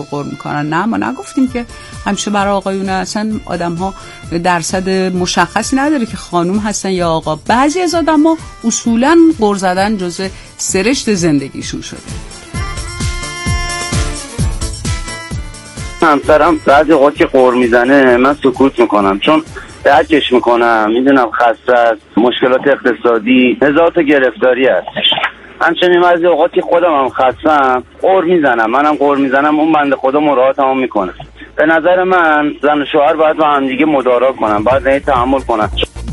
غرغر میکنن. نه، ما نگفتیم که همیشه برای آقایون، اصلا آدم ها درصد مشخصی نداره که خانوم هستن یا آقا. بعضی از آدم ها اصولا غر زدن جزء سرشت زندگیشون شده. همسرم بعضی اوقات که غر میزنه من سکوت میکنم، چون درکش میکنم، میدونم خسته است، مشکلات اقتصادی، هزار تا گرفتاری هست. همچنین بعضی اوقات که خودم هم خستم غر میزنم، منم غر میزنم، اون بنده خدا مراعاتمو میکنه. به نظر من زن و شوهر باید با هم دیگه مدارا کنن، باید تحمل کنن.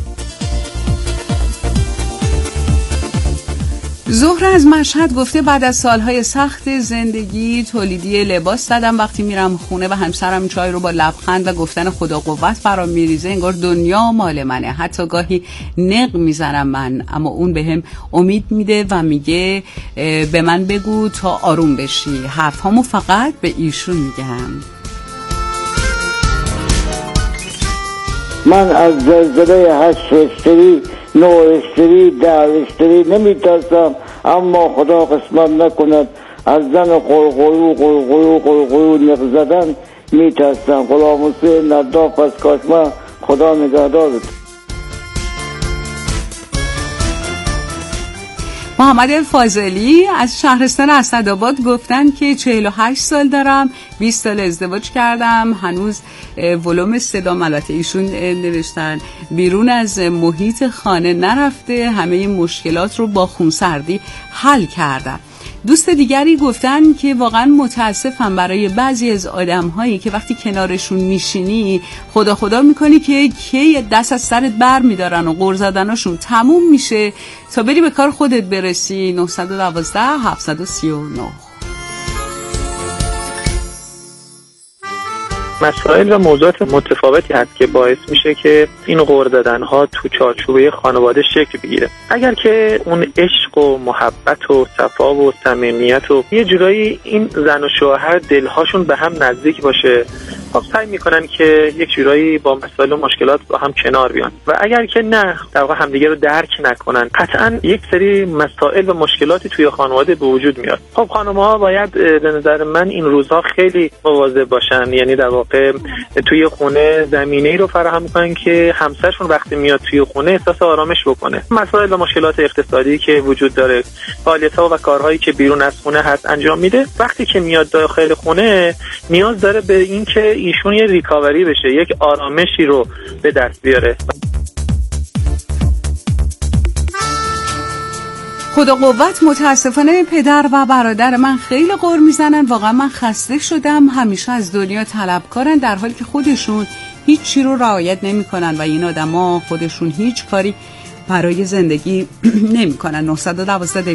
زهره از مشهد گفته بعد از سالهای سخت زندگی تولیدی لباس زدم، وقتی میرم خونه و همسرم چای رو با لبخند و گفتن خدا قوت برام میریزه، انگار دنیا مال منه. حتی گاهی نق میزنم من، اما اون بهم امید میده و میگه به من بگو تا آروم بشی. حرفامو فقط به ایشون میگم. من از زلزله 8 ریشتری 9 ریشتری 10 ریشتری نمیترسم، اما خدا قسمت نکند از زن قرقرو نق زدن میترسم. غلام حسین نداف از کاشمه، خدا نگهدارت. محمد الفاضلی از شهرستان اسدآباد گفتن که 48 سال دارم، 20 سال ازدواج کردم، هنوز ولوم صدام، البته ایشون نوشتن بیرون از محیط خانه نرفته، همه مشکلات رو با خونسردی حل کردم. دوست دیگری گفتن که واقعا متاسفم برای بعضی از آدم‌هایی که وقتی کنارشون میشینی خدا خدا میکنی که کی دست از سرت بر میدارن و غر زدناشون تموم میشه تا بری به کار خودت برسی. 912 739. مسائل و موضوعات متفاوتی هست که باعث میشه که این غر زدن‌ها تو چارچوبه خانواده شکل بگیره. اگر که اون عشق و محبت و صفا و صمیمیت و یه جورایی این زن و شوهر دلهاشون به هم نزدیک باشه، خب سعی میکنن که یک جورایی با مسائل و مشکلات با هم کنار بیان. و اگر که نه، در واقع همدیگه رو درک نکنن، قطعاً یک سری مسائل و مشکلاتی توی خانواده به وجود میاد. خب خانم‌ها باید به نظر من این روزها خیلی مواظب باشن، یعنی در واقع توی خونه زمینه‌ای رو فراهم کنن که همسرشون وقتی میاد توی خونه احساس آرامش بکنه. مسائل و مشکلات اقتصادی که وجود داره، فعالیت‌ها و کارهایی که بیرون از خونه هست انجام میده، وقتی که میاد داخل خونه نیاز داره به این که ایشون یه ریکاوری بشه، یک آرامشی رو به دست بیاره. خدا قوت. متاسفانه پدر و برادر من خیلی غر میزنن، واقعا من خسته شدم، همیشه از دنیا طلبکارن در حالی که خودشون هیچ چی رو رعایت نمیکنن و این آدما خودشون هیچ کاری برای زندگی نمیکنن. 912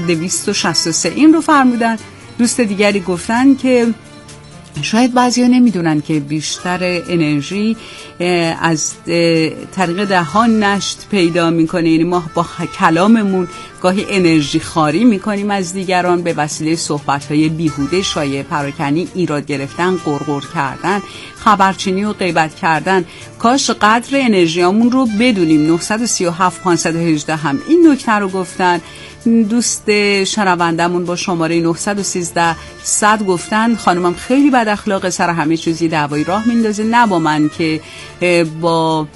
263 این رو فرمودن. دوست دیگری گفتن که شاید بعضیا نمیدونن که بیشتر انرژی از طریق دهان نشت پیدا میکنه، یعنی ما با کلاممون گاهی انرژی خاری میکنیم از دیگران به وسیله صحبت‌های بیهوده، شایعه پراکنی، ایراد گرفتن، غرغر کردن، خبرچینی و غیبت کردن. کاش قدر انرژیامون رو بدونیم. 937 518 هم این نکته رو گفتن. دوست شنوندمون با شماره 913 100 گفتن خانمم خیلی بد اخلاقه، سر همه چیزی دعوایی راه میندازه، نه با من که با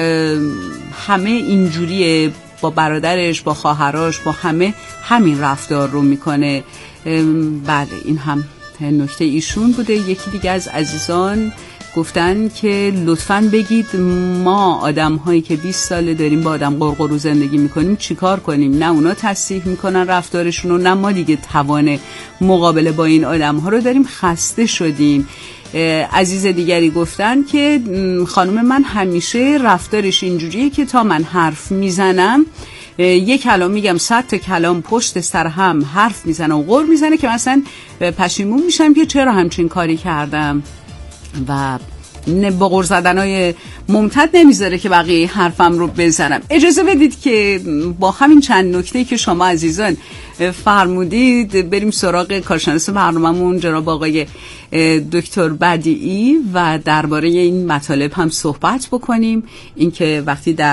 همه اینجوریه، با برادرش، با خواهرش، با همه همین رفتار رو میکنه. بله این هم نکته ایشون بوده. یکی دیگه از عزیزان گفتن که لطفاً بگید ما آدم هایی که 20 ساله داریم با آدم قرقرو زندگی میکنیم چیکار کنیم؟ نه اونا تصحیح میکنن رفتارشون رو، نه ما دیگه توان مقابله با این آدم ها رو داریم، خسته شدیم. عزیز دیگری گفتن که خانم من همیشه رفتارش اینجوریه که تا من حرف میزنم یک کلام میگم 100 تا کلام پشت سر هم حرف میزنه و غر میزنه که مثلا پشیمون میشم که چرا همچین کاری کردم و با غر زدنای ممتد نمیذاره که بقیه حرفم رو بزنم. اجازه بدید که با همین چند نکته که شما عزیزان فرمودید بریم سراغ کارشناس برنامه‌مون جناب آقای دکتر بدیعی و درباره این مطالب هم صحبت بکنیم. اینکه وقتی در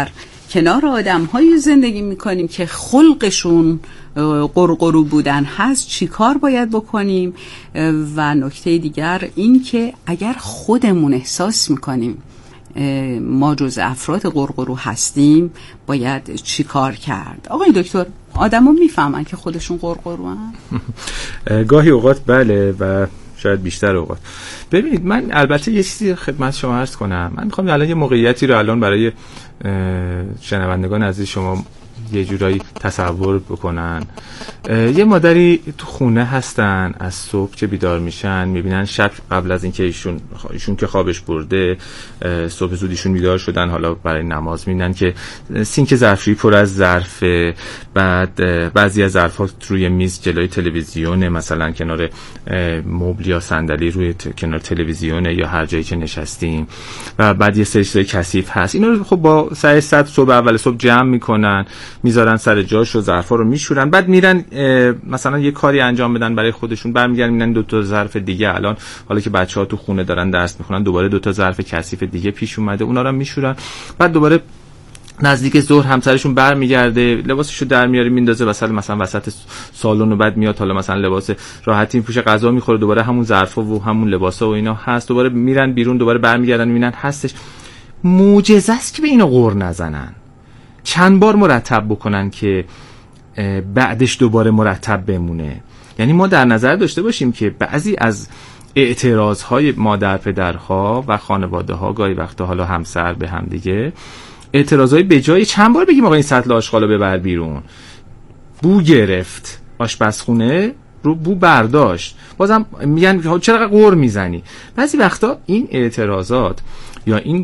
کنار آدم‌های زندگی میکنیم که خلقشون قرقرو بودن هست چی کار باید بکنیم. و نکته دیگر این که اگر خودمون احساس میکنیم ما جز افراد قرقرو هستیم باید چی کار کرد. آقای دکتر، آدم‌ها میفهمن که خودشون قرقرو هستن؟ گاهی اوقات بله و شاید بیشتر اوقات. ببینید من البته یه چیزی خدمت شما عرض کنم. من میخوام الان یه موقعیتی رو الان برای شنوندگان عزیز شما یه جورایی تصور بکنن. یه مادری تو خونه هستن، از صبح که بیدار میشن میبینن شب قبل از اینکه ایشون که خوابش برده، صبح زود ایشون بیدار شدن، حالا برای نماز میبینن که سینک ظرفشویی پر از ظرفه، بعد بعضی از ظرف‌ها روی میز جلوی تلویزیونه، مثلا کنار مبل یا صندلی روی کنار تلویزیونه یا هر جایی که نشستیم، و بعد یه سری کثیف هست. اینا رو خب با سعی صبح اول صبح جمع میکنن، میذارن سر جاش و ظرفا رو میشورن، بعد میرن مثلا یه کاری انجام بدن برای خودشون، برمیگردن میبینن 2 تا ظرف دیگه الان حالا که بچه‌ها تو خونه دارن درس میخونن دوباره 2 تا ظرف کثیف دیگه پیش اومده، اونا رو میشورن. بعد دوباره نزدیک ظهر همسرشون برمیگرده لباسشو در میاره میندازه مثلا وسط سالن، و بعد میاد حالا مثلا لباس راحتی میپوشه، غذا میخوره، دوباره همون ظرفا و همون لباسا و اینا هست، دوباره میرن بیرون، دوباره برمیگردن میبینن هستش. معجزه است که به اینا غر نزنن، چند بار مرتب بکنن که بعدش دوباره مرتب بمونه. یعنی ما در نظر داشته باشیم که بعضی از اعتراضهای مادر پدرها و خانواده‌ها، گاهی وقتا حالا همسر به هم دیگه، اعتراضهای به جای چند بار بگیم آقا این سطل آشغالو ببر بیرون، بو گرفت آشپزخونه رو بو برداشت، بازم میگن چرا قور میزنی. بعضی وقتا این اعتراضات یا این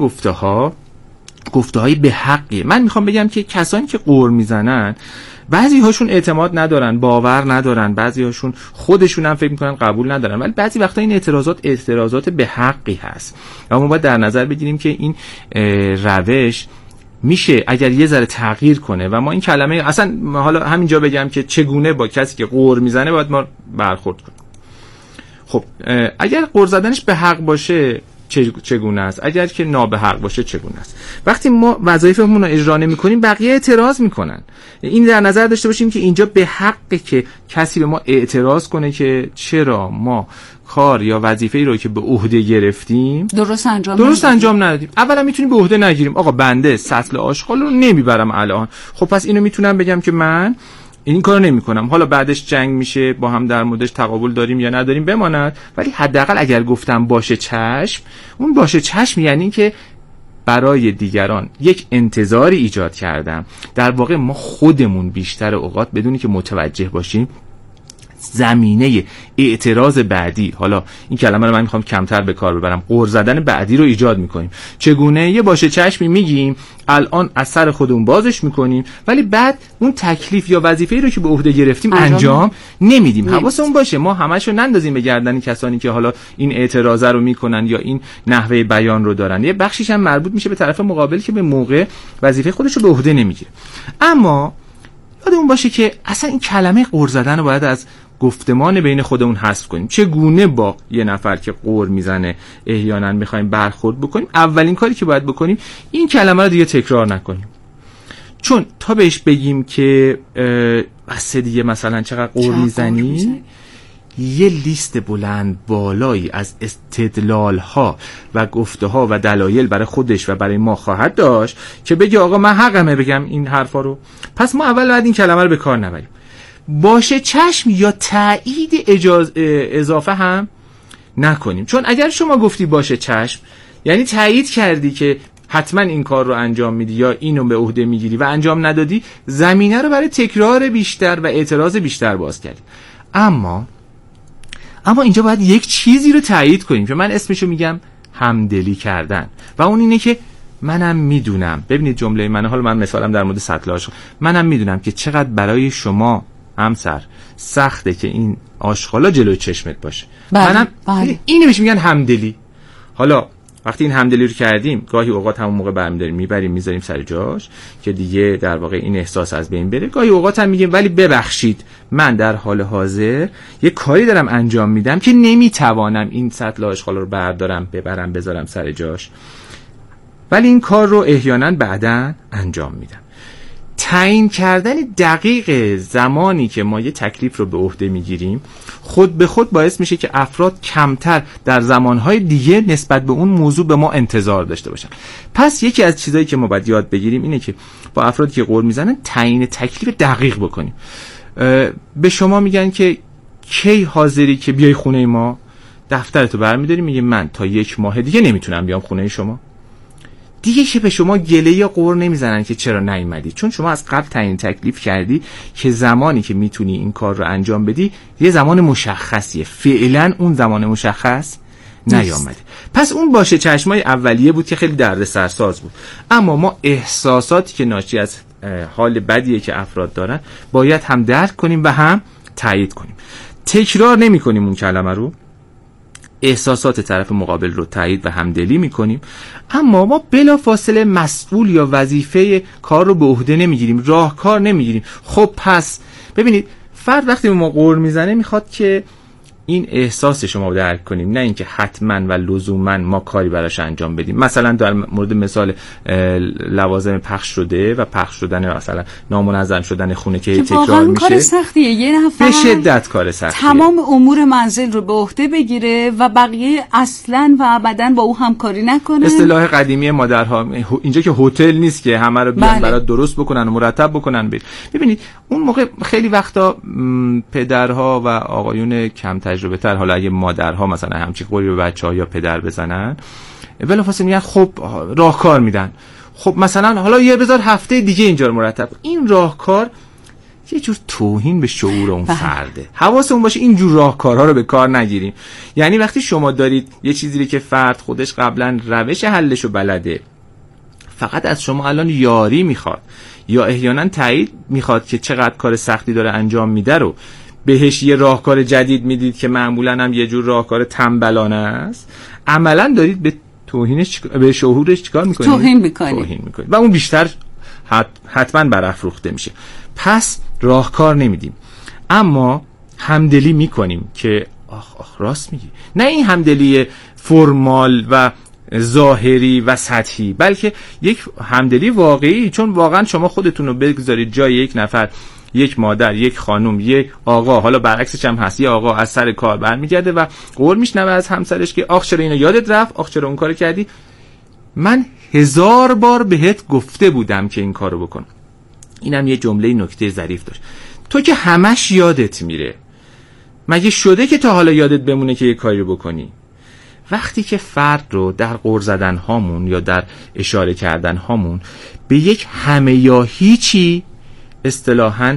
گفته‌های به حقیه. من میخوام بگم که کسانی که قور میزنن بعضی هاشون اعتماد ندارن، باور ندارن، بعضی هاشون خودشون هم فکر میکنن قبول ندارن، ولی بعضی وقتا این اعتراضات به حقی هست و ما باید در نظر بگیریم که این روش میشه اگر یه ذره تغییر کنه. و ما این کلمه اصلا حالا همینجا بگم که چگونه با کسی که قور میزنه باید ما برخورد کنیم. خب اگر قور زدنش به حق باشه چگونه است، اگر که نابه حق باشه چگونه است. وقتی ما وظایفمون رو اجرا نمی‌کنیم بقیه اعتراض میکنن. این در نظر داشته باشیم که اینجا به حقه که کسی به ما اعتراض کنه که چرا ما کار یا وظیفه‌ای رو که به عهده گرفتیم درست انجام ندادیم. اولا میتونیم به عهده نگیریم، آقا بنده سطل آشغال رو نمیبرم الان، خب پس اینو میتونم بگم که من این کارو نمی‌کنم، حالا بعدش جنگ میشه، با هم در موردش تقابل داریم یا نداریم بماند، ولی حداقل اگر گفتم باشه چشم، اون باشه چشم یعنی که برای دیگران یک انتظاری ایجاد کردم. در واقع ما خودمون بیشتر اوقات بدونی که متوجه باشیم زمینه اعتراض بعدی، حالا این کلمه رو من میخوام کمتر به کار ببرم، قور زدن بعدی رو ایجاد میکنیم. چگونه؟ یه باشه چشمی میگیم، الان از سر خودمون بازش میکنیم، ولی بعد اون تکلیف یا وظیفه‌ای رو که به عهده گرفتیم انجام نمیدیم. حواسمون باشه ما همشو نندازیم به گردن کسانی که حالا این اعتراض رو میکنن یا این نحوه بیان رو دارن. یه بخشیش هم مربوط میشه به طرف مقابل که به موقع وظیفه خودش رو به عهده نمیگیره. اما یادمون باشه که اصلا این کلمه قور زدن رو باید از گفتمان بین خودمون حذف کنیم. چگونه با یه نفر که قور میزنه احیانا میخوایم برخورد بکنیم؟ اولین کاری که باید بکنیم این کلمه رو دیگه تکرار نکنیم، چون تا بهش بگیم که بس دیگه مثلا چقدر قور میزنی، یه لیست بلند بالایی از استدلال‌ها و گفته‌ها و دلایل برای خودش و برای ما خواهد داشت که بگه آقا من حقمه بگم این حرفا رو. پس ما اول باید این کلمه رو به کار نبریم. باشه چشم یا تایید اضافه هم نکنیم، چون اگر شما گفتی باشه چشم یعنی تایید کردی که حتما این کار رو انجام میدی یا اینو به عهده میگیری و انجام ندادی، زمینه رو برای تکرار بیشتر و اعتراض بیشتر باز کردی. اما اینجا باید یک چیزی رو تایید کنیم که من اسمشو میگم همدلی کردن، و اون اینه که منم میدونم، ببینید جمله من، حالا من مثالم در مورد سطل آشغال، منم میدونم که چقدر برای شما همسر سخته که این آشغالا جلوی چشمت باشه. منم اینو بهش میگن همدلی. حالا وقتی این همدلی رو کردیم گاهی اوقات همون موقع برمی‌داریم میبریم میذاریم سر جاش که دیگه در واقع این احساس از بین بره. گاهی اوقات هم میگیم ولی ببخشید من در حال حاضر یه کاری دارم انجام میدم که نمیتوانم این سطل آشغال رو بردارم ببرم بذارم سر جاش. ولی این کار رو احیانا بعداً انجام میدم. تعیین کردن دقیق زمانی که ما یه تکلیف رو به عهده میگیریم خود به خود باعث میشه که افراد کمتر در زمانهای دیگه نسبت به اون موضوع به ما انتظار داشته باشن. پس یکی از چیزایی که ما باید یاد بگیریم اینه که با افرادی که قول میزنن تعیین تکلیف دقیق بکنیم. به شما میگن که کی حاضری که بیای خونه ما، دفترتو برمی‌داری میگه من تا 1 ماه دیگه نمیتونم بیام خونه شما. دیگه که به شما گله یا قور نمیزنن که چرا نیومدی، چون شما از قبل تعیین تکلیف کردی که زمانی که میتونی این کار رو انجام بدی یه زمان مشخصیه. فعلا اون زمان مشخص نیامده. پس اون باشه چشمای اولیه بود که خیلی دردسرساز بود، اما ما احساساتی که ناشی از حال بدیه که افراد دارن باید هم درک کنیم و هم تایید کنیم. تکرار نمی کنیم اون کلمه رو، احساسات طرف مقابل رو تایید و همدلی میکنیم، اما ما بلافاصله مسئول یا وظیفه کار رو به عهده نمیگیریم، راهکار نمیگیریم. خب پس ببینید، فرد وقتی به ما قور میزنه میخواد که این احساس شما رو درک کنیم، نه اینکه حتما و لزوما ما کاری براش انجام بدیم. مثلا در مورد مثال لوازم پخش شده و پخش شدن مثلا نامنظم شدن خونه که تکرار میشه، کار سختیه. یه نفر به شدت کار سختیه تمام امور منزل رو به عهده بگیره و بقیه اصلا و ابدا با او همکاری نکنه. اصطلاح قدیمی مادرها اینجا که هتل نیست که همه رو بیان برات درست بکنن و مرتب بکنن. ببینید اون موقع خیلی وقتا پدرها و آقایون کم تجربه تر، حالا اگه مادرها مثلا همچین قولی به بچه‌ها یا پدر بزنن بلافاصله میگن خب راهکار میدن، خب مثلا حالا یه بذار هفته دیگه اینجا رو مرتب. این راهکار یه جور توهین به شعور اون فرده. حواسمون باشه این جور راهکارها رو به کار نگیریم. یعنی وقتی شما دارید یه چیزی که فرد خودش قبلا روش حلشو بلده، فقط از شما الان یاری میخواد یا احیانا تایید میخواد که چقدر کار سختی داره انجام میده رو بهش یه راهکار جدید میدید که معمولا هم یه جور راهکار تنبلانه است، عملا دارید به توهینش به شعورش چیکار میکنید؟ توهین میکنید و اون بیشتر حتما برافروخته میشه. پس راهکار نمیدیم، اما همدلی میکنیم که آخ راست میگی. نه این همدلی فرمال و ظاهری و سطحی، بلکه یک همدلی واقعی، چون واقعا شما خودتون رو بگذارید جای یک نفر، یک مادر، یک خانم، یک آقا، حالا برعکسش هم هست، یه آقا از سر کار برمیگرده و قول میشنوه از همسرش که آخ چرا اینو یادت رفت، آخ چرا اون کارو کردی، من 1000 بار بهت گفته بودم که این کارو بکن. اینم یه جمله نکته ظریف داشت. تو که همش یادت میره، مگه شده که تا حالا یادت بمونه که یه کاری رو بکنی؟ وقتی که فرد رو در قور زدن هامون یا در اشاره کردن هامون به یک همه یا هیچی اصطلاحاً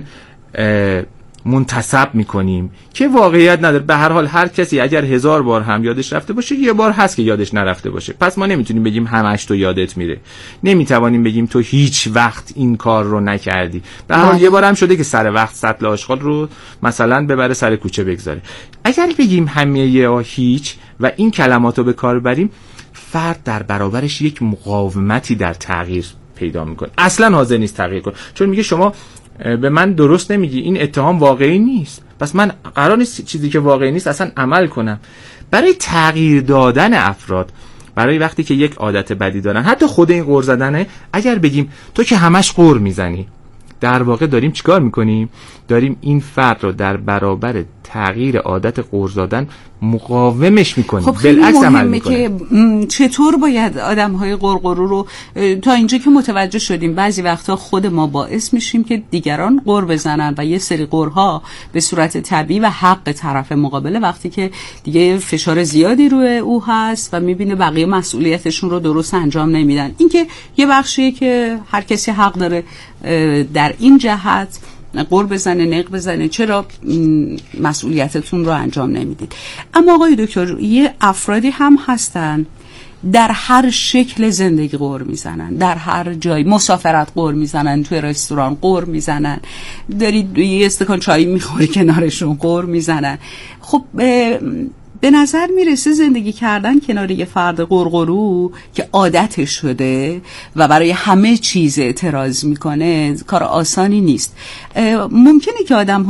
منتسب میکنیم که واقعیت نداره، به هر حال هر کسی اگر 1000 بار هم یادش رفته باشه یه بار هست که یادش نرفته باشه. پس ما نمیتونیم بگیم همش تو یادت میره، نمیتوانیم بگیم تو هیچ وقت این کار رو نکردی. به هر حال یه بار هم شده که سر وقت سطل آشغال رو مثلا ببره سر کوچه بگذاره. اگر بگیم همه یا هیچ و این کلمات رو به کار بریم، فرد در برابرش یک مقاومتی در تغییر پیدا میکنه، اصلا حاضر نیست تغییر کنه، چون میگه شما به من درست نمیگی، این اتهام واقعی نیست، پس من قرار نیست چیزی که واقعی نیست اصلا عمل کنم. برای تغییر دادن افراد، برای وقتی که یک عادت بدی دارن، حتی خود این قور زدنه، اگر بگیم تو که همش قور میزنی، در واقع داریم چیکار میکنیم؟ داریم این فرد رو در برابر تغییر عادت قور زدن مقاومش میکنیم. خب خیلی مهمه که چطور باید آدم‌های قرقرو رو، تا اینجا که متوجه شدیم بعضی وقتا خود ما باعث میشیم که دیگران قور بزنن و یه سری قورها به صورت طبیعی و حق طرف مقابله، وقتی که دیگه فشار زیادی روی او هست و میبینه بقیه مسئولیتشون رو درست انجام نمیدن. این که یه بخشیه که هر کسی حق داره در این جهت قور بزنه، نق بزنه، چرا مسئولیتتون رو انجام نمیدید. اما آقای دکتر، یه افرادی هم هستن در هر شکل زندگی قور میزنن، در هر جای مسافرت قور میزنن، توی رستوران قور میزنن، دارید یه استکان چای میخوری کنارشون قور میزنن. خب به نظر میرسه زندگی کردن کنار یه فرد قرقرو که عادتش شده و برای همه چیز اعتراض میکنه کار آسانی نیست. ممکنه که آدم ها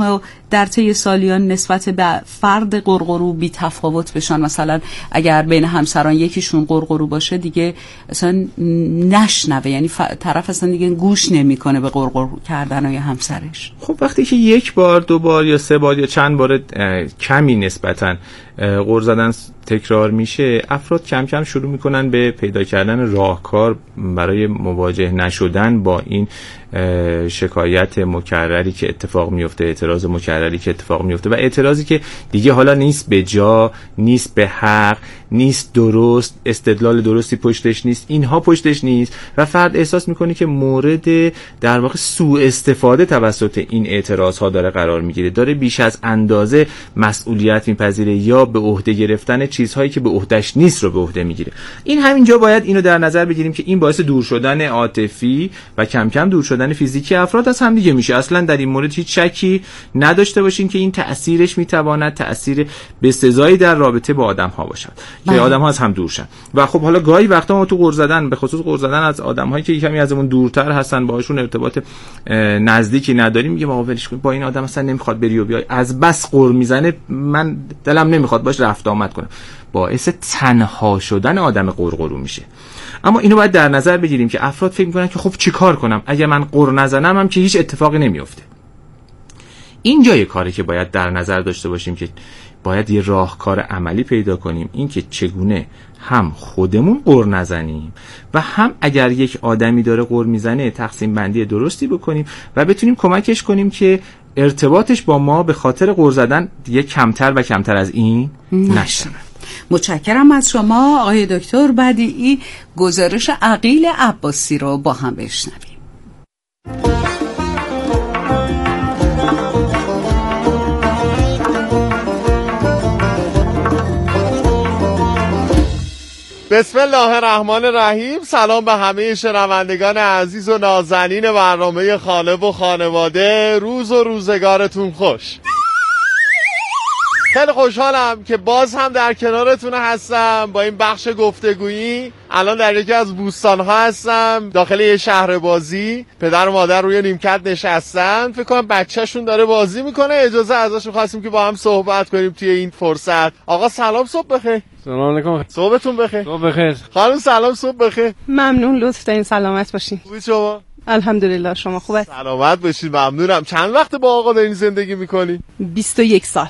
در طی سالیان نسبت به فرد قرقرو بی تفاوت بشن؟ مثلا اگر بین همسران یکیشون قرقرو باشه دیگه اصلا نشنوه، یعنی طرف اصلا دیگه گوش نمیکنه به قرقرو کردن یا همسرش. خب وقتی که یک بار، 2 بار یا 3 بار یا چند بار کمی نسبتاً غر زدن تکرار میشه، افراد کم کم شروع میکنن به پیدا کردن راهکار برای مواجه نشدن با این شکایت مکرری که اتفاق میفته، اعتراض مکرری که اتفاق میفته و اعتراضی که دیگه حالا نیست به جا، نیست به حق، نیست درست، استدلال درستی پشتش نیست، اینها پشتش نیست و فرد احساس میکنه که مورد در واقع سوء استفاده توسط این اعتراض ها داره قرار میگیره، داره بیش از اندازه مسئولیت میپذیره یا به عهده گرفتن چیزهایی که به عهدهش نیست رو به عهده میگیره. این همینجا باید اینو در نظر بگیریم که این باعث دور شدن عاطفی و کم کم دور شدن فیزیکی افراد از هم دیگه میشه. اصلا در این مورد هیچ شکی نداشته باشین که این تأثیرش میتواند تأثیر بسزایی در رابطه با آدم ها باشد که آدم ها از هم دور شن. و خب حالا گاهی وقتا ما تو غر زدن، به خصوص غر زدن از آدم هایی که کمی ازمون دورتر هستن، باهاشون ارتباط نزدیکی نداریم، میگه آقا ولش کن، با این آدم اصلا نمیخواد بری و بیای، از بس غر میزنه من دلم نمیخواد باش رفت آمد کنم، باعث تنها شدن آدم قرقرو میشه. اما اینو باید در نظر بگیریم که افراد فکر میکنن که خب چیکار کنم، اگه من غر نزنم هم که هیچ اتفاقی نمیفته. این جای کاری که باید در نظر داشته باشیم که باید یه راهکار عملی پیدا کنیم، این که چگونه هم خودمون غر نزنیم و هم اگر یک آدمی داره غر میزنه تقسیم بندی درستی بکنیم و بتونیم کمکش کنیم که ارتباطش با ما به خاطر غر زدن دیگه کمتر و کمتر از این نشه. متشکرم از شما آقای دکتر بدیعی. گزارش عقیل عباسی رو با هم بشنویم. بسم الله الرحمن الرحیم. سلام به همه شنوندگان عزیز و نازنین برنامه خانه و خانواده. روز و روزگارتون خوش. خیلی خوشحالم که باز هم در کنارتون هستم با این بخش گفتگویی. الان در یکی از بوستان‌ها هستم داخل یه شهر بازی. پدر و مادر روی نیمکت نشستن، فکر کنم بچه‌شون داره بازی میکنه. اجازه ازشون خواستیم که با هم صحبت کنیم توی این فرصت. آقا سلام، صبح بخیر. سلام علیکم. صبحتون بخیر. صبح بخیر. خانم سلام، صبح بخیر. ممنون، لطف دارین، سلامت باشین. خوبی شما؟ الحمدلله، شما خوبه؟ سلامت باشین، ممنونم. چند وقت با آقا دارین زندگی میکنی؟ 21 سال.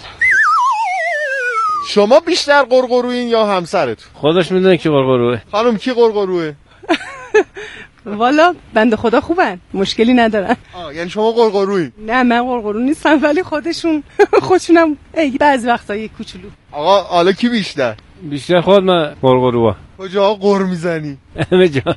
شما بیشتر قرقروین یا همسرتون؟ خودش میدونه کی قرقروه. خانم کی قرقروه؟ والا بنده خدا خوبن، مشکلی ندارن. یعنی شما قرقرویی؟ نه من قرقرو نیستم، ولی خودشونم بعضی وقتا یک کوچولو. آقا حالا کی بیشتر؟ بیشتر خود من قرقروه. کجا غر میزنی؟ همه جا.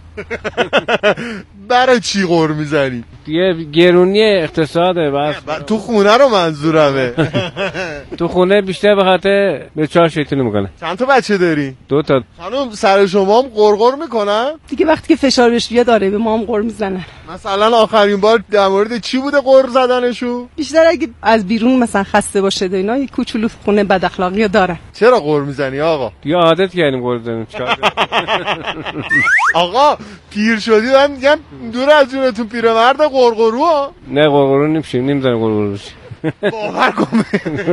برای چی غر میزنی؟ یه گرونی اقتصاده بس. تو خونه رو منظورمه. تو خونه بیشتر به خاطر به چهار شیطونی میکنه. چند تا بچه داری؟ 2 تا. خانم سر شما هم قرقر میکنن؟ دیگه وقتی که فشار بهش بیاد آره به ما هم غر میزنن. مثلا آخرین بار در مورد چی بوده غر زدنشون؟ بیشتر اگه از بیرون مثلا خسته باشه و اینا، یک کوچولو خونه بد اخلاقی دارن. چرا غر میزنی آقا؟ یا عادت کردیم غر زدن. آقا پیر شدی من میگم دور از جونتون پیرمرد قرقرو ها. نه قرقرو نمیشیم، نمیزنیم قرقرو بشیم. باور کن.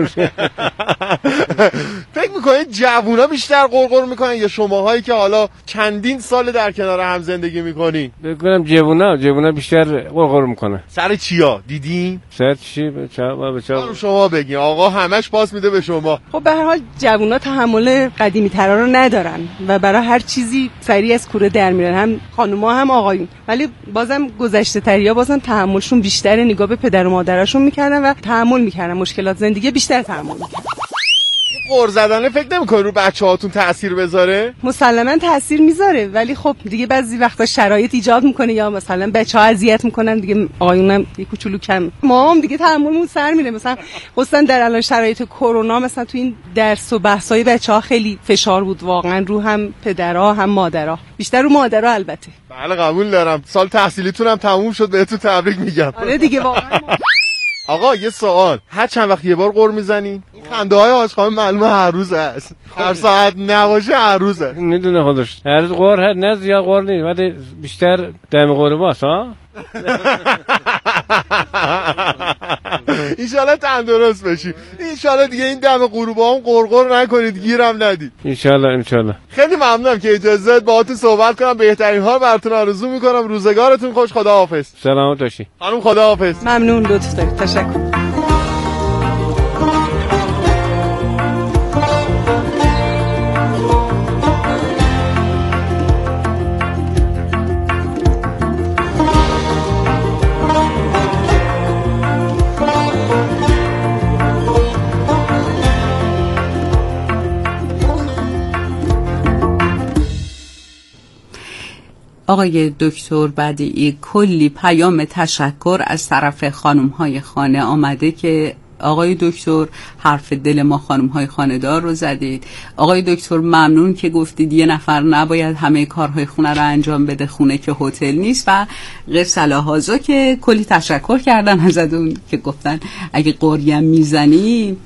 فکر میکنید جوونا بیشتر قرقر میکنن یا شماهایی که حالا چندین سال در کنار هم زندگی میکنین؟ فکر کنم جوونا بیشتر قرقر میکنن. سر چیا دیدین؟ سر چی؟ به چا شما بگین. آقا همش پاس میده به شما. خب به هر حال جوونا تحمل قدیمی ترا رو ندارن و برای هر چیزی سریع از کوره در میرن، هم خانوما هم آقایون. ولی بازم گذشته تریا بازم تحملشون بیشتره، نگاه به پدر و مادرشون میکردن و تحمل میکردن، مشکلات زندگی بیشتر تحمل میکردن. غر زدن فکر نمی‌کنی رو بچه‌هاتون تأثیر بذاره؟ مسلماً تأثیر میذاره، ولی خب دیگه بعضی وقتا شرایط ایجاد میکنه یا مثلا بچه‌ها اذیت میکنن دیگه، آقایونم یه کوچولو کم، ما هم دیگه تحملمون سر میره. مثلا خصوصا در الان شرایط کرونا مثلا تو این درس و بحث‌های بچه‌ها خیلی فشار بود واقعا، رو هم پدرها هم مادرها، بیشتر رو مادرها البته. بله قبول دارم. سال تحصیلیتون هم تموم شد، بهتون تبریک میگم. آره دیگه واقعا. آقا یه سوال، هر چند وقت یه بار غر میزنی؟ این خنده های حاج خانم معلومه هر روز هست، هر ساعت نباشه هر روزه. میدونه خودش هر روز غر هست، نه زیاد غر نیست ولی بیشتر دم غر باست ها. انشالله تندرست بشی، انشالله دیگه این دم غروبا هم قرقر نکنید، گیرم ندید. انشالله. خیلی ممنونم که اجازه دادید باهاتون صحبت کنم. بهترین ها براتون آرزو میکنم. روزگارتون خوش. خداحافظ. سلامت باشی خانم. خداحافظ. ممنون، لطف دارید. تشکر. آقای دکتر بدیعی، کلی پیام تشکر از طرف خانم‌های خانه آمده که آقای دکتر حرف دل ما خانم‌های خانه‌دار رو زدید. آقای دکتر ممنون که گفتید یه نفر نباید همه کارهای خونه رو انجام بده، خونه که هتل نیست، و غیر که کلی تشکر کردن ازتون که گفتن اگه قریم میزنی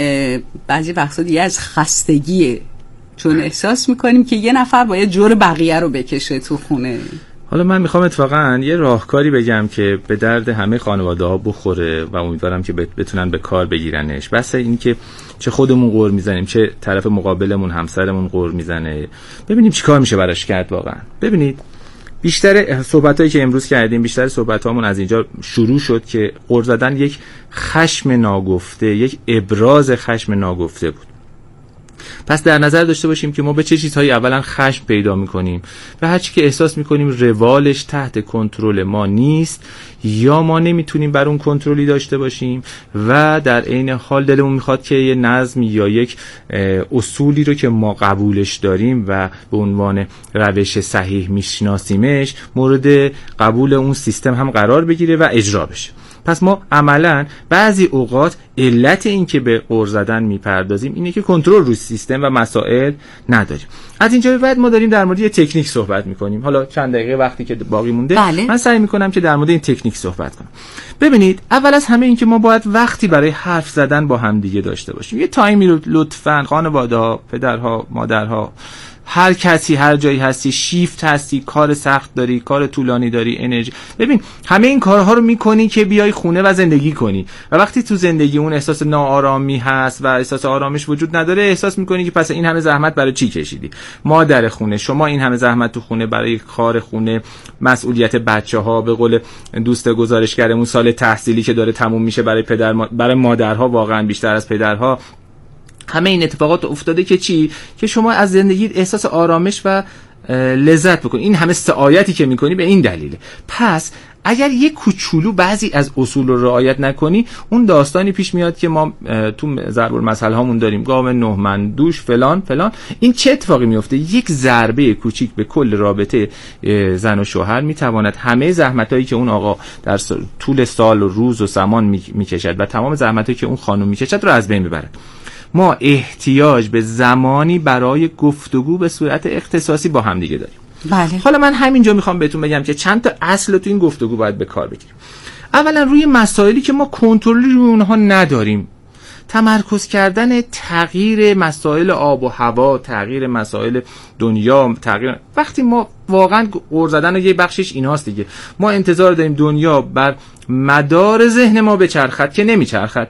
بعضی وقتا دیگه از خستگیه، چون احساس میکنیم که یه نفر باید جور بقیه رو بکشه تو خونه. حالا من میخوام اتفاقا یه راهکاری بگم که به درد همه خانواده ها بخوره و امیدوارم که بتونن به کار بگیرنش. بس این که چه خودمون قور میزنیم چه طرف مقابلمون همسرمون قور میزنه، ببینیم چی کار میشه براش کرد واقعا. ببینید بیشتر صحبتایی که امروز کردیم، بیشتر صحبتامون از اینجا شروع شد که قور زدن یک خشم ناگفته، یک ابراز خشم ناگفته بود. پس در نظر داشته باشیم که ما به چه چیزهایی اولا خشم پیدا میکنیم و هر چی که احساس میکنیم روالش تحت کنترل ما نیست یا ما نمیتونیم بر اون کنترلی داشته باشیم و در عین حال دلمون میخواد که یه نظم یا یک اصولی رو که ما قبولش داریم و به عنوان روش صحیح میشناسیمش مورد قبول اون سیستم هم قرار بگیره و اجرا بشه. پس ما عملاً بعضی اوقات علت این که به قور زدن میپردازیم اینه که کنترل روی سیستم و مسائل نداریم. از اینجا به بعد ما داریم در مورد یه تکنیک صحبت میکنیم. حالا چند دقیقه وقتی که باقی مونده من سعی میکنم که در مورد این تکنیک صحبت کنم. ببینید اول از همه این که ما باید وقتی برای حرف زدن با هم دیگه داشته باشیم. یه تایمی رو لطفاً خانواده‌ها، پدرها، مادرها، هر کسی هر جایی هستی، شیفت هستی، کار سخت داری، کار طولانی داری، انرژی، ببین همه این کارها رو میکنی که بیای خونه و زندگی کنی و وقتی تو زندگی اون احساس ناآرامی هست و احساس آرامش وجود نداره، احساس میکنی که پس این همه زحمت برای چی کشیدی؟ مادر خونه، شما این همه زحمت تو خونه برای کار خونه، مسئولیت بچه‌ها، به قول دوست گزارشگرمون سال تحصیلی که داره تموم میشه برای برای مادرها واقعا بیشتر از پدرها، همه این اتفاقات افتاده که چی؟ که شما از زندگی احساس آرامش و لذت بکنی. این همه سعایتی که میکنی به این دلیله. پس اگر یک کوچولو بعضی از اصول رو رعایت نکنی، اون داستانی پیش میاد که ما تو ضرب المثل هامون داریم، گاو نهمن دوش فلان فلان. این چه اتفاقی میفته؟ یک ضربه کوچیک به کل رابطه زن و شوهر میتواند همه زحمتایی که اون آقا در طول سال و روز و زمان میکشد و تمام زحمتایی که اون خانم میکشد رو از بین میبرد. ما احتیاج به زمانی برای گفتگو به صورت اختصاصی با هم دیگه داریم. بله. حالا من همینجا میخوام بهتون بگم که چند تا اصل تو این گفتگو باید به کار بگیریم. اولا روی مسائلی که ما کنترلی روی اونها نداریم، تمرکز کردن تغییر مسائل آب و هوا، تغییر مسائل دنیا، تغییر وقتی ما واقعا قور زدن یه بخشش ایناست دیگه. ما انتظار داریم دنیا بر مدار ذهن ما بچرخد که نمیچرخد.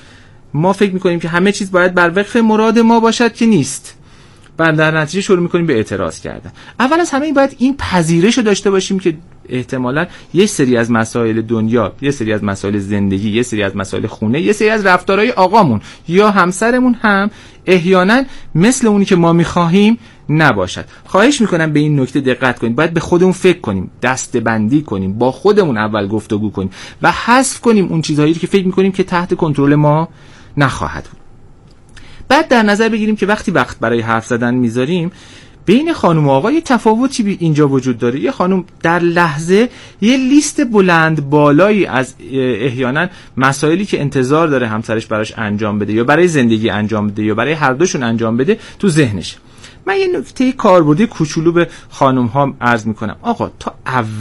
ما فکر میکنیم که همه چیز باید بر وفق مراد ما باشد که نیست. بعد در نتیجه شروع میکنیم به اعتراض کردن. اول از همه باید این پذیرش رو داشته باشیم که احتمالاً یه سری از مسائل دنیا، یه سری از مسائل زندگی، یه سری از مسائل خونه، یه سری از رفتارهای آقامون یا همسرمون هم احیانا مثل اونی که ما میخواهیم نباشد. خواهش میکنم به این نکته دقت کنید. باید به خودمون فکر کنیم، دسته‌بندی کنیم، با خودمون اول گفتگو کنیم و حذف کنیم اون چیزهایی که فکر میکنیم که تحت کنترل ما نخواهد بود. بعد در نظر بگیریم که وقتی وقت برای حرف زدن میذاریم، بین خانم و آقا یه تفاوتی اینجا وجود داره. یه خانم در لحظه یه لیست بلند بالایی از احیانا مسائلی که انتظار داره همسرش براش انجام بده یا برای زندگی انجام بده یا برای هر دوشون انجام بده تو ذهنشه. من یه نکته کاربردی کوچولو به خانم ها عرض میکنم. آقا تا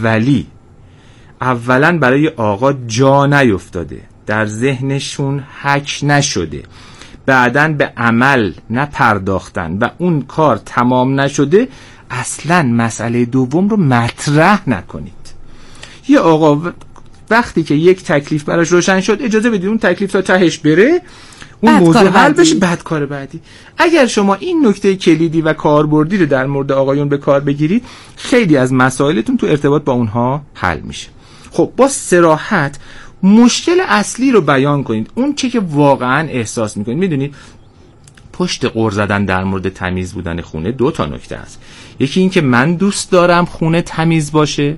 اولا برای آقا جا نیفتاده، در ذهنشون حک نشده، بعدن به عمل نپرداختن و اون کار تمام نشده، اصلا مسئله دوم رو مطرح نکنید. یه آقا وقتی که یک تکلیف براش روشن شد اجازه بدید اون تکلیف تا تهش بره، اون موضوع حل بشه، بعد کار بعدی. اگر شما این نکته کلیدی و کاربردی رو در مورد آقایون به کار بگیرید، خیلی از مسائلتون تو ارتباط با اونها حل میشه. خب با صراحت مشکل اصلی رو بیان کنید، اون چه که واقعا احساس میکنید. میدونید پشت غر زدن در مورد تمیز بودن خونه 2 تا نکته است. یکی این که من دوست دارم خونه تمیز باشه،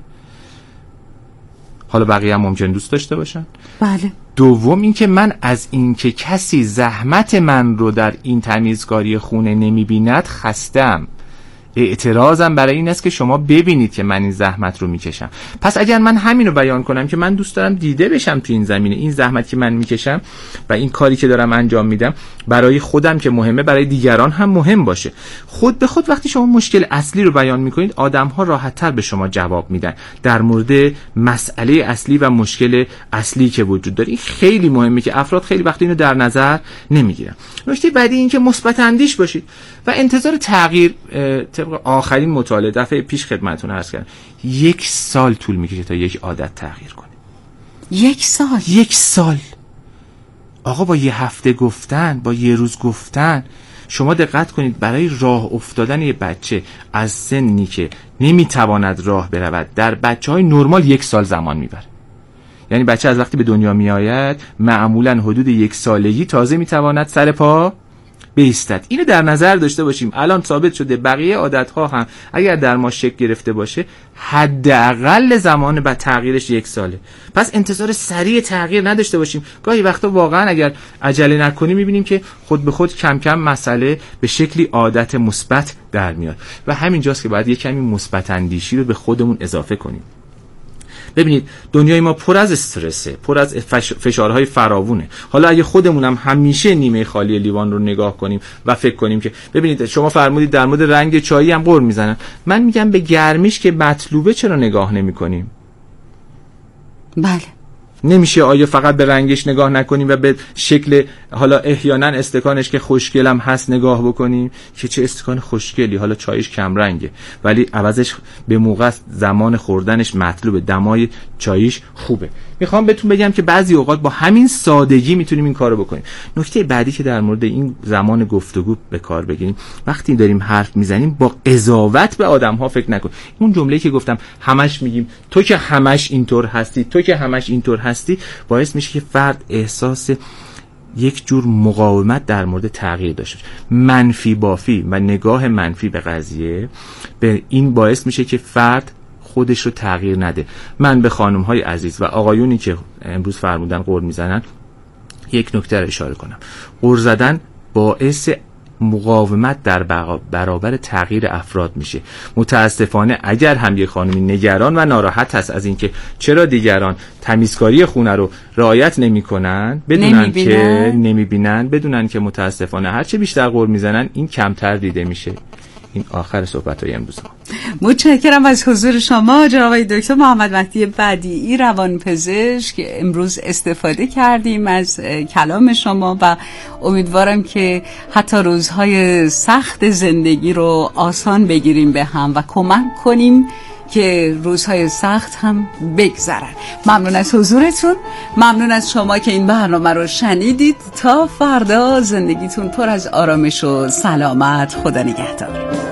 حالا بقیه هم ممکن دوست داشته باشن. بله. دوم این که من از این که کسی زحمت من رو در این تمیزکاری خونه نمیبیند خستم. اعتراضم برای این است که شما ببینید که من این زحمت رو میکشم. پس اگر من همین رو بیان کنم که من دوست دارم دیده بشم تو این زمینه، این زحمت که من میکشم و این کاری که دارم انجام میدم برای خودم که مهمه، برای دیگران هم مهم باشه. خود به خود وقتی شما مشکل اصلی رو بیان میکنید، آدم‌ها راحت‌تر به شما جواب میدن در مورد مسئله اصلی و مشکل اصلی که وجود داره. این خیلی مهمه که افراد خیلی وقت اینو در نظر نمیگیرن. نکته بعدی این که مثبت اندیش باشید و انتظار تغییر طبق آخرین مطالعه دفعه پیش خدمتتون عرض کردم 1 سال طول میکشه تا یک عادت تغییر کنه. 1 سال؟ 1 سال. آقا با یه هفته گفتن، با یه روز گفتن، شما دقت کنید برای راه افتادن یه بچه از سنی که نمیتواند راه برود در بچه‌های نرمال 1 سال زمان میبره. یعنی بچه از وقتی به دنیا میآید معمولا حدود 1 سالگی تازه میتواند سر پا بیستد. اینو در نظر داشته باشیم. الان ثابت شده بقیه عادت‌ها هم اگر در ما شکل گرفته باشه حداقل زمان بعد تغییرش 1 ساله. پس انتظار سریع تغییر نداشته باشیم. گاهی وقتا واقعا اگر عجله نکنیم می‌بینیم که خود به خود کم کم مسئله به شکلی عادت مثبت در میاد و همینجاست که باید یک کمی مثبت اندیشی رو به خودمون اضافه کنیم. ببینید دنیای ما پر از استرسه، پر از فشارهای فراوونه. حالا اگه خودمونم همیشه نیمه خالی لیوان رو نگاه کنیم و فکر کنیم که ببینید شما فرمودید در مورد رنگ چایی هم غر میزنن، من میگم به گرمیش که مطلوبه چرا نگاه نمی‌کنیم؟ بله. نمیشه آیا فقط به رنگش نگاه نکنیم و به شکل حالا احیانا استکانش که خوشگلم هست نگاه بکنیم که چه استکان خوشگلی، حالا چایش کم رنگه ولی عوضش به موقع زمان خوردنش مطلوبه، دمای چایش خوبه. میخوام بهتون بگم که بعضی اوقات با همین سادگی میتونیم این کارو بکنیم. نکته بعدی که در مورد این زمان گفتگو به کار بگیریم، وقتی داریم حرف میزنیم با قضاوت به آدم‌ها فکر نکن. اون جمله‌ای که گفتم همش میگیم تو که همش اینطور هستی، تو که همش اینطور هستی، باعث میشه که فرد احساس یک جور مقاومت در مورد تغییر داشته باشه. منفی بافی و نگاه منفی به قضیه به این باعث میشه که فرد خودش رو تغییر نده. من به خانم‌های عزیز و آقایونی که امروز فرمودن غر میزنن یک نکته رو اشاره کنم. غر زدن باعث مقاومت در برابر تغییر افراد میشه. متاسفانه اگر هم یک خانمی نگران و ناراحت هست از اینکه چرا دیگران تمیزکاری خونه رو رعایت نمیکنن، بدونن که متاسفانه هرچه بیشتر غر میزنن این کمتر دیده میشه. این آخر صحبت‌های امروز ما. متشکرم از حضور شما جناب دکتر محمد مهدی بدیعی روانپزشک. امروز استفاده کردیم از کلام شما و امیدوارم که حتی روزهای سخت زندگی رو آسان بگیریم به هم و کمک کنیم که روزهای سخت هم بگذرن. ممنون از حضورتون، ممنون از شما که این برنامه رو شنیدید. تا فردا زندگیتون پر از آرامش و سلامت. خدا نگهدار.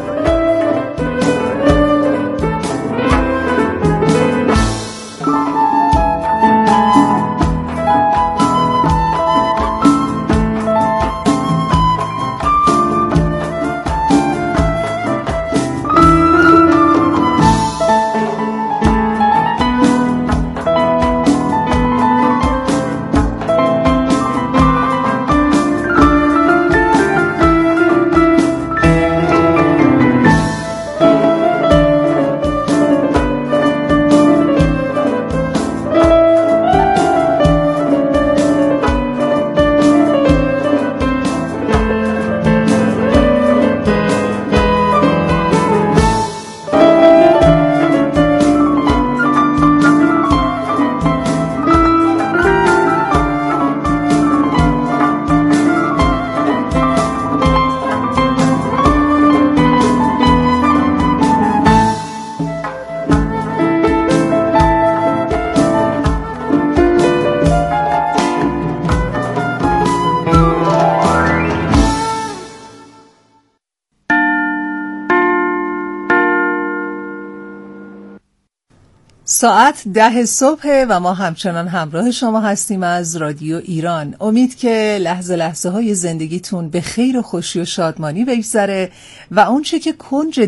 ساعت 10 صبح و ما همچنان همراه شما هستیم از رادیو ایران. امید که لحظه لحظه های زندگیتون به خیر و خوشی و شادمانی بگذره و اون چه که کنج